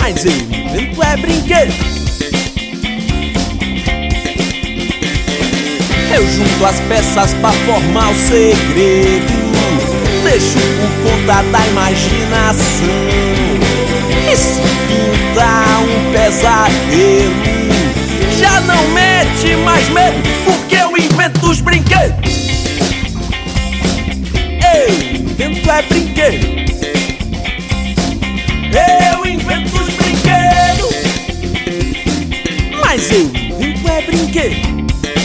mas eu invento é brinquedo. Eu junto as peças pra formar o segredo, deixo por conta da imaginação. E se pintar um pesadelo, já não mete mais medo, porque eu invento os brinquedos. Eu invento é brinquedo. Eu invento os brinquedos, mas eu invento é brinquedo.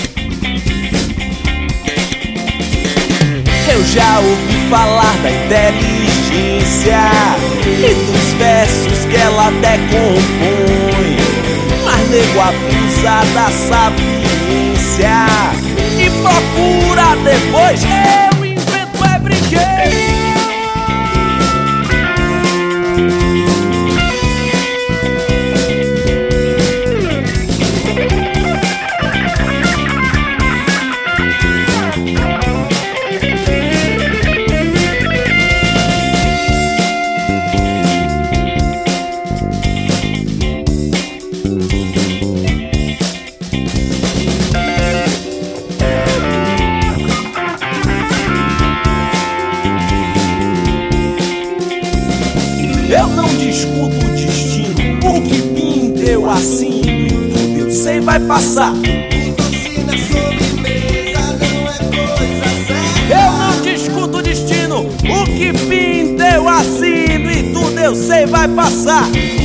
Eu já ouvi falar da inteligência e dos versos que ela decompõe, mas nego abusa da sapiência e procura depois. Eu invento é brinquedo. Eu não discuto o destino, o que vim deu assim, tudo eu sei vai passar. Eu não discuto o destino, o que vim deu assim, e tudo eu sei vai passar.